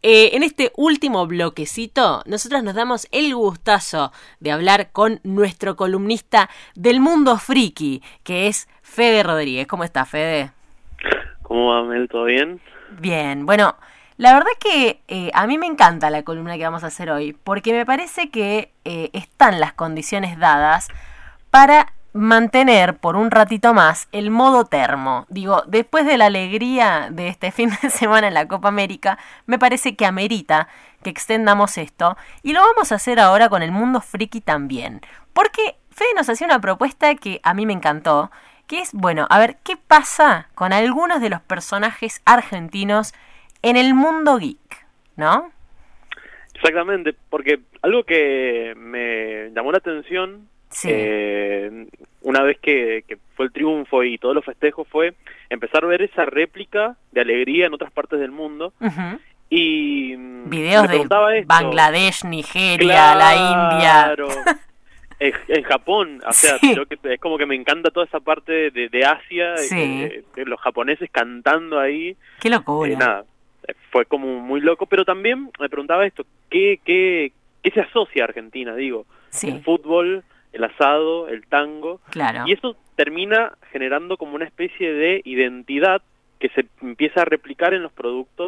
En este último bloquecito, nosotros nos damos el gustazo de hablar con nuestro columnista del mundo friki, que es Fede Rodríguez. ¿Cómo estás, Fede? ¿Cómo va, Mel? ¿Todo bien? Bien, bueno, la verdad que a mí me encanta la columna que vamos a hacer hoy, porque me parece que están las condiciones dadas para mantener por un ratito más el modo termo. Digo, después de la alegría de este fin de semana en la Copa América, me parece que amerita que extendamos esto, y lo vamos a hacer ahora con el mundo friki también, porque Fede nos hacía una propuesta que a mí me encantó, que es, bueno, a ver, ¿qué pasa con algunos de los personajes argentinos en el mundo geek? ¿No? Exactamente, porque algo que me llamó la atención, Sí. una vez que fue el triunfo y todos los festejos, fue empezar a ver esa réplica de alegría en otras partes del mundo. Uh-huh. Y videos me preguntaba de esto. Bangladesh, Nigeria, la India. Claro. En Japón, o sea, Sí. yo que es como que me encanta toda esa parte de Asia, Sí. de los japoneses cantando ahí. Qué locura. Nada, fue como muy loco, pero también me preguntaba esto, ¿qué se asocia a Argentina? Digo, Sí. el fútbol, el asado, el tango, Claro. y eso termina generando como una especie de identidad que se empieza a replicar en los productos,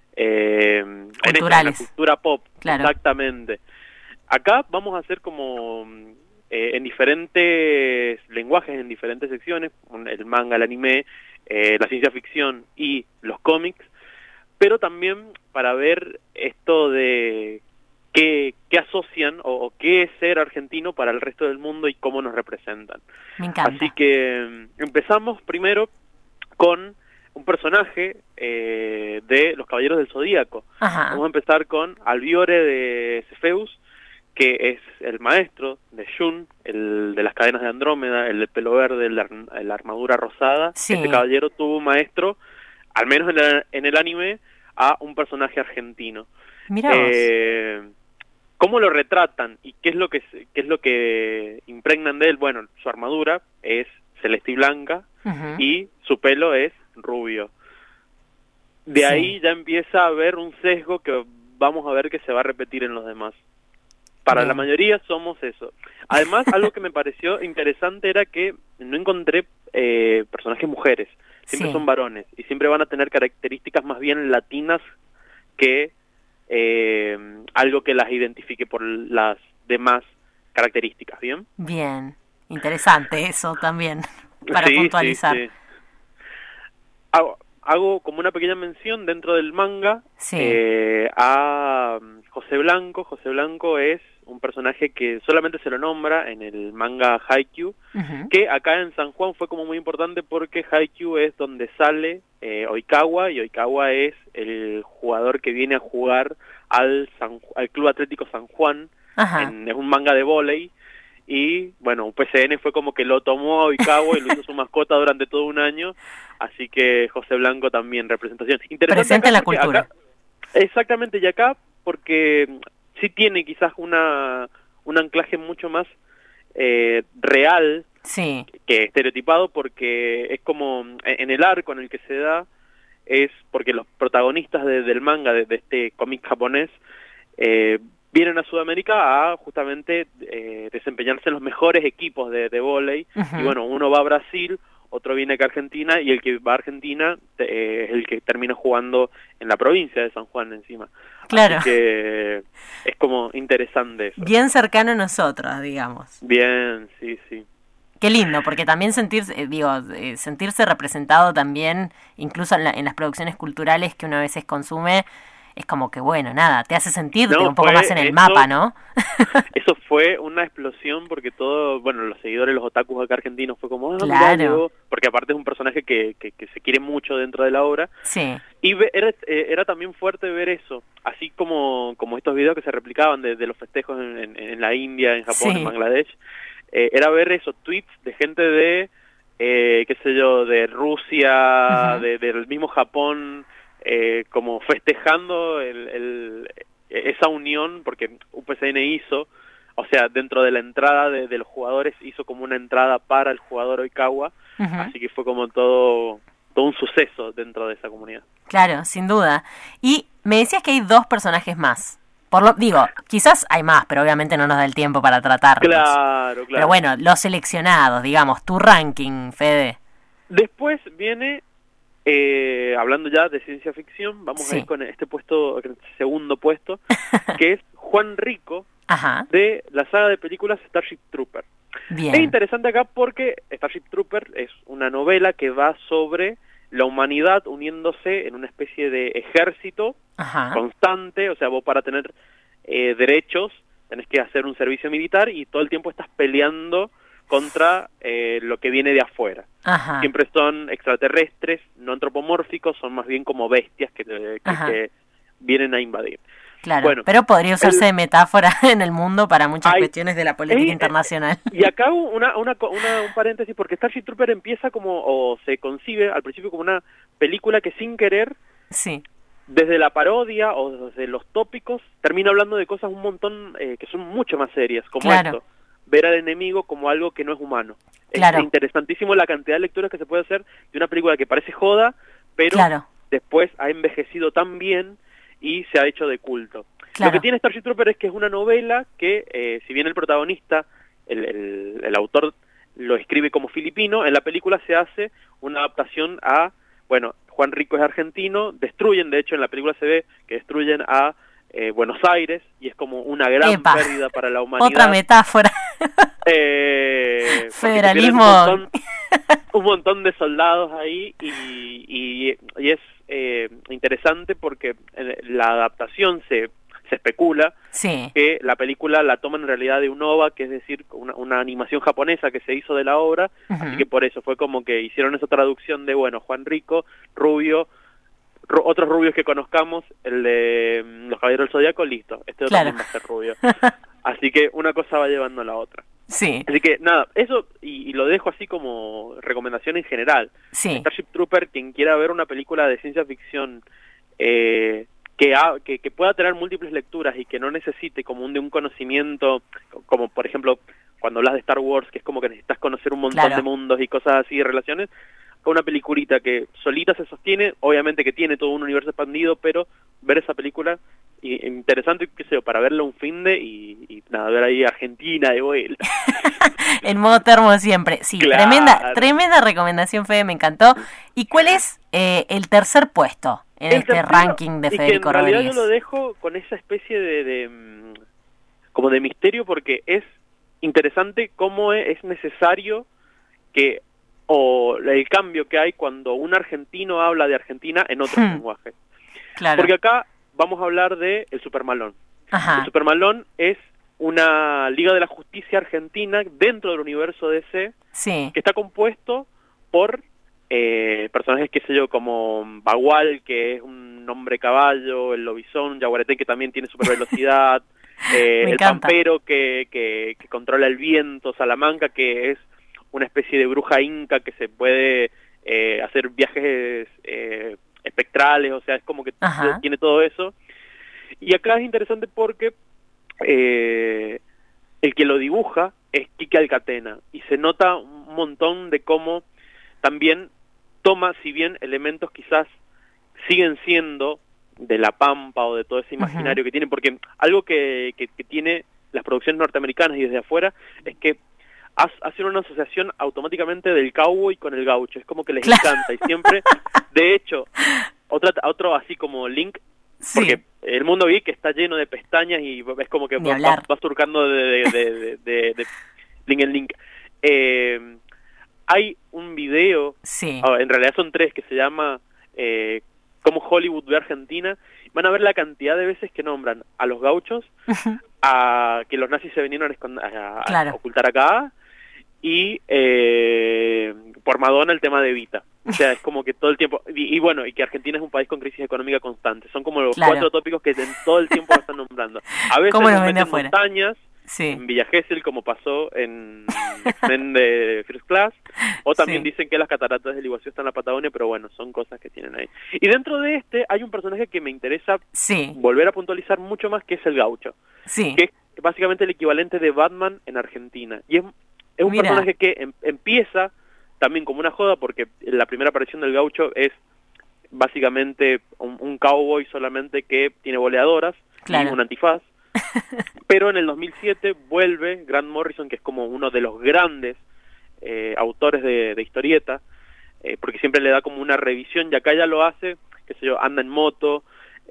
en la cultura pop. Claro. Exactamente. Acá vamos a hacer como en diferentes lenguajes, en diferentes secciones, el manga, el anime, la ciencia ficción y los cómics, pero también para ver esto de qué asocian o qué es ser argentino para el resto del mundo y cómo nos representan. Me encanta. Así que empezamos primero con un personaje de los Caballeros del Zodíaco. Ajá. Vamos a empezar con Albiore de Cefeus, que es el maestro de Jun, el de las cadenas de Andrómeda, el del pelo verde, la armadura rosada. Sí. Este caballero tuvo un maestro, al menos en el anime, a un personaje argentino. Mirá vos. ¿Cómo lo retratan y qué es lo que impregnan de él? Bueno, su armadura es celeste y blanca, Uh-huh. y su pelo es rubio. De Sí. ahí ya empieza a haber un sesgo que vamos a ver que se va a repetir en los demás. Para Bien. la mayoría somos eso. Además, algo que me pareció interesante era que no encontré personajes mujeres. Siempre Sí. son varones y siempre van a tener características más bien latinas que algo que las identifique por las demás características, ¿bien? Bien. Interesante eso también, para Sí, puntualizar. sí, sí. Hago como una pequeña mención dentro del manga Sí. a José Blanco. José Blanco es un personaje que solamente se lo nombra en el manga Haikyuu, Uh-huh. que acá en San Juan fue como muy importante porque Haikyuu es donde sale Oikawa, y Oikawa es el jugador que viene a jugar al Club Atlético San Juan. Ajá. Es un manga de vóley, y bueno, UPCN fue como que lo tomó a Oikawa y lo hizo su mascota durante todo un año, así que José Blanco también, representación. Interesante Presente en la porque cultura. acá, exactamente, y acá porque sí tiene quizás un anclaje mucho más real Sí. que estereotipado, porque es como en el arco en el que se da, es porque los protagonistas del manga, de este cómic japonés, vienen a Sudamérica a justamente desempeñarse en los mejores equipos de vóley. Uh-huh. Y bueno, uno va a Brasil, otro viene acá a Argentina, y el que va a Argentina es el que termina jugando en la provincia de San Juan encima. Claro. Así que es como interesante eso. Bien cercano a nosotros, digamos. Bien, sí, sí. Qué lindo, porque también sentirse representado también, incluso en las producciones culturales que uno a veces consume, es como que, bueno, nada, te hace sentirte un poco más en el mapa, ¿no? Eso fue una explosión porque todo, bueno, los seguidores, los otakus acá argentinos fue como, claro. Mirá, porque aparte es un personaje que se quiere mucho dentro de la obra. Sí. Y era también fuerte ver eso, así como estos videos que se replicaban de los festejos en la India, en Japón, Sí. en Bangladesh. Era ver esos tweets de gente de, qué sé yo, de Rusia, Uh-huh. del mismo Japón, como festejando esa unión, porque UPCN hizo, o sea, dentro de la entrada de los jugadores, hizo como una entrada para el jugador Oikawa, Uh-huh. así que fue como todo todo un suceso dentro de esa comunidad. Claro, sin duda. Y me decías que hay 2 personajes más. Digo, quizás hay más, pero obviamente no nos da el tiempo para tratarlos. Claro. Pero bueno, los seleccionados, digamos, tu ranking, Fede. Después viene, hablando ya de ciencia ficción, vamos a ir con este puesto, el segundo puesto, que es Juan Rico, Ajá. de la saga de películas Starship Trooper. Bien. Es interesante acá porque Starship Trooper es una novela que va sobre la humanidad uniéndose en una especie de ejército constante, o sea, vos para tener derechos tenés que hacer un servicio militar y todo el tiempo estás peleando contra lo que viene de afuera. Ajá. Siempre son extraterrestres, no antropomórficos, son más bien como bestias que vienen a invadir. Claro, bueno, pero podría usarse de metáfora en el mundo para muchas cuestiones de la política internacional. Y acá un paréntesis, porque Starship Trooper empieza o se concibe al principio como una película que sin querer, desde la parodia o desde los tópicos, termina hablando de cosas un montón que son mucho más serias, como esto, ver al enemigo como algo que no es humano. Claro. Es interesantísimo la cantidad de lecturas que se puede hacer de una película que parece joda, pero después ha envejecido tan bien y se ha hecho de culto. Lo que tiene Starship Trooper es que es una novela que, si bien el protagonista, el autor lo escribe como filipino, en la película se hace una adaptación a, bueno, Juan Rico es argentino, destruyen, de hecho en la película se ve que destruyen a Buenos Aires, y es como una gran pérdida para la humanidad. Otra metáfora. Federalismo. Un montón de soldados ahí, y es interesante porque la adaptación se especula que la película la toman en realidad de un OVA, que es decir, una animación japonesa que se hizo de la obra, así que por eso fue como que hicieron esa traducción de, bueno, Juan Rico, rubio, otros rubios que conozcamos, el de Los Caballeros del Zodiaco, listo, este otro también va a ser rubio. Así que una cosa va llevando a la otra. Sí. Así que nada, eso, y lo dejo así como recomendación en general. Starship Trooper, quien quiera ver una película de ciencia ficción que pueda tener múltiples lecturas y que no necesite como un conocimiento, como por ejemplo cuando hablas de Star Wars, que es como que necesitas conocer un montón de mundos y cosas así, de relaciones, una peliculita que solita se sostiene, obviamente que tiene todo un universo expandido, pero ver esa película interesante, qué sé yo, para verla un finde y nada, ver ahí Argentina de vuelta. En modo termo siempre. Sí, tremenda recomendación, Fede, me encantó. ¿Y cuál es el tercer puesto en este ranking de Federico Rodríguez? En realidad yo lo dejo con esa especie como de misterio, porque es interesante cómo es necesario que el cambio que hay cuando un argentino habla de Argentina en otros lenguajes. Porque acá vamos a hablar de el Supermalón. El Supermalón es una Liga de la Justicia argentina dentro del universo DC, que está compuesto por personajes, qué sé yo, como Bagual, que es un hombre caballo, el Lobizón, Yaguareté, que también tiene super velocidad, el Pampero, que controla el viento, Salamanca, que es una especie de bruja inca que se puede hacer viajes espectrales, o sea, es como que tiene todo eso. Y acá es interesante porque el que lo dibuja es Quique Alcatena, y se nota un montón de cómo también toma, si bien elementos quizás siguen siendo de La Pampa o de todo ese imaginario que tiene, porque algo que tiene las producciones norteamericanas y desde afuera es que hacen una asociación automáticamente del cowboy con el gaucho, es como que les encanta, y siempre, de hecho, otro así como link, porque el mundo geek está lleno de pestañas y es como que va surcando de link en link. Hay un video, en realidad son 3, que se llama Cómo Hollywood ve Argentina. Van a ver la cantidad de veces que nombran a los gauchos, a que los nazis se vinieron a ocultar acá, y por Madonna el tema de Evita. O sea, es como que todo el tiempo, y bueno, y que Argentina es un país con crisis económica constante. Son como los 4 tópicos que en todo el tiempo lo están nombrando. A veces nos meten montañas, en Villa Gesell, como pasó en X-Men de First Class, o también dicen que las cataratas del Iguazú están en la Patagonia, pero bueno, son cosas que tienen ahí. Y dentro de hay un personaje que me interesa volver a puntualizar mucho más, que es el gaucho, que es básicamente el equivalente de Batman en Argentina, y es un personaje que empieza también como una joda, porque la primera aparición del Gaucho es básicamente un cowboy solamente que tiene boleadoras y un antifaz. Pero en el 2007 vuelve Grant Morrison, que es como uno de los grandes autores de historieta, porque siempre le da como una revisión, y acá ya lo hace, qué sé yo, anda en moto,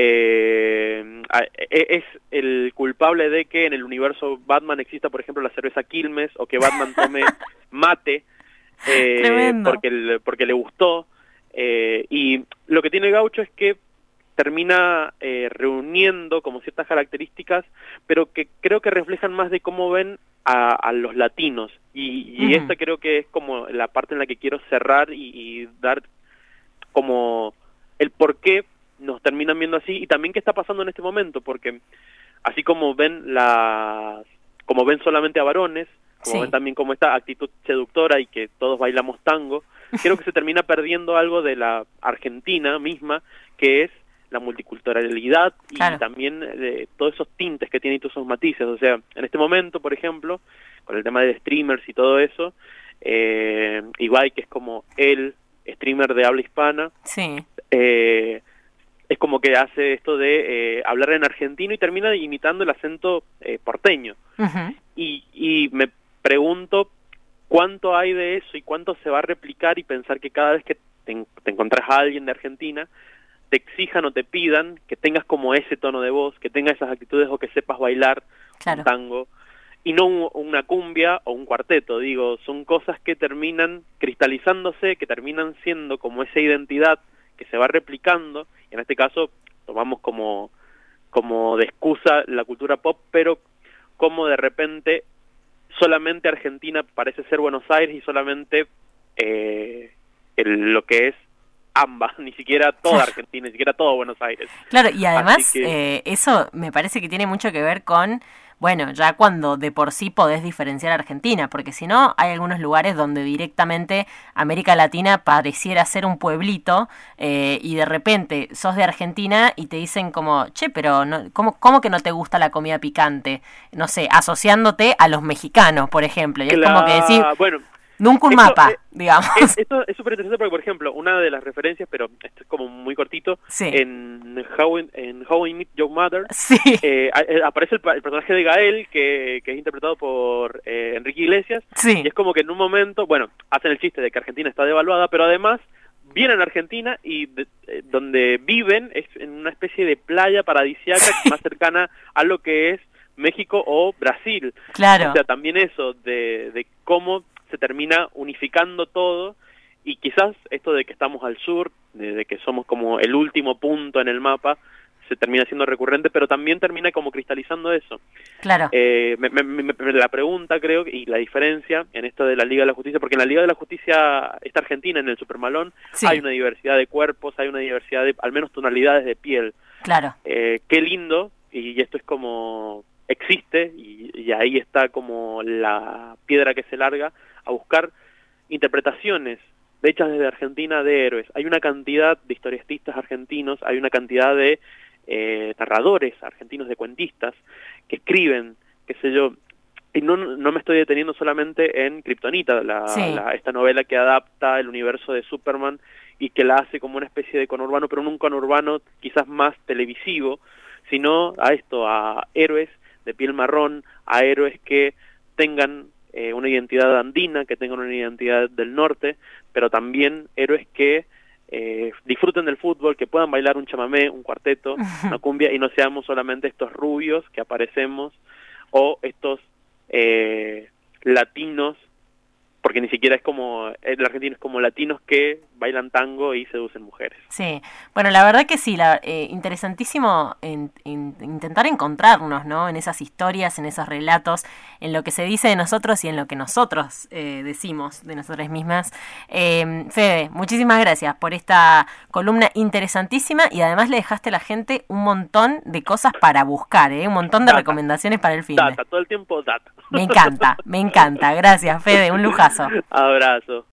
es el culpable de que en el universo Batman exista, por ejemplo, la cerveza Quilmes, o que Batman tome mate, porque le gustó, y lo que tiene Gaucho es que termina reuniendo como ciertas características, pero que creo que reflejan más de cómo ven a los latinos, y esta creo que es como la parte en la que quiero cerrar y dar como el por qué nos terminan viendo así, y también qué está pasando en este momento, porque así como ven como ven solamente a varones, como ven también como esta actitud seductora y que todos bailamos tango, creo que se termina perdiendo algo de la Argentina misma, que es la multiculturalidad y también de todos esos tintes que tiene y todos esos matices. O sea, en este momento, por ejemplo, con el tema de streamers y todo eso, Ibai, que es como el streamer de habla hispana, es como que hace esto de hablar en argentino y termina imitando el acento porteño. Y me pregunto cuánto hay de eso y cuánto se va a replicar, y pensar que cada vez que te encontrás a alguien de Argentina, te exijan o te pidan que tengas como ese tono de voz, que tengas esas actitudes, o que sepas bailar un tango, y no una cumbia o un cuarteto. Digo, son cosas que terminan cristalizándose, que terminan siendo como esa identidad que se va replicando, y en este caso tomamos como de excusa la cultura pop, pero como de repente solamente Argentina parece ser Buenos Aires, y solamente lo que es ambas, ni siquiera toda Argentina, ni siquiera todo Buenos Aires. Claro, y además eso me parece que tiene mucho que ver con, bueno, ya cuando de por sí podés diferenciar a Argentina, porque si no, hay algunos lugares donde directamente América Latina pareciera ser un pueblito, y de repente sos de Argentina y te dicen como, che, pero no, ¿cómo que no te gusta la comida picante? No sé, asociándote a los mexicanos, por ejemplo, y es como que decís, bueno, nunca un mapa, digamos. Esto es súper interesante porque, por ejemplo, una de las referencias, pero esto es como muy cortito, en How I Met Your Mother, aparece el personaje de Gael, que es interpretado por Enrique Iglesias, y es como que en un momento, bueno, hacen el chiste de que Argentina está devaluada, pero además vienen a Argentina y donde viven es en una especie de playa paradisíaca más cercana a lo que es México o Brasil. Claro. O sea, también eso de cómo se termina unificando todo, y quizás esto de que estamos al sur, de que somos como el último punto en el mapa, se termina siendo recurrente, pero también termina como cristalizando eso. Claro. La pregunta, creo, y la diferencia en esto de la Liga de la Justicia, porque en la Liga de la Justicia, esta Argentina, en el Supermalón, hay una diversidad de cuerpos, hay una diversidad de, al menos, tonalidades de piel. Claro. Qué lindo, y esto es como existe, y ahí está como la piedra que se larga a buscar interpretaciones hechas desde Argentina de héroes. Hay una cantidad de historietistas argentinos, hay una cantidad de narradores argentinos, de cuentistas, que escriben, qué sé yo, y no me estoy deteniendo solamente en Kryptonita, esta novela que adapta el universo de Superman y que la hace como una especie de conurbano, pero no un conurbano quizás más televisivo, sino a héroes de piel marrón, a héroes que tengan una identidad andina, que tengan una identidad del norte, pero también héroes que disfruten del fútbol, que puedan bailar un chamamé, un cuarteto, una cumbia, y no seamos solamente estos rubios que aparecemos, o estos latinos, porque ni siquiera es como, el argentino es como latinos que bailan tango y seducen mujeres. Sí, bueno, la verdad que sí, interesantísimo intentar encontrarnos, ¿no? En esas historias, en esos relatos, en lo que se dice de nosotros y en lo que nosotros decimos de nosotras mismas. Fede, muchísimas gracias por esta columna interesantísima, y además le dejaste a la gente un montón de cosas para buscar, un montón de recomendaciones para el fin. Data, todo el tiempo data. Me encanta, gracias Fede, un lujazo. Abrazo.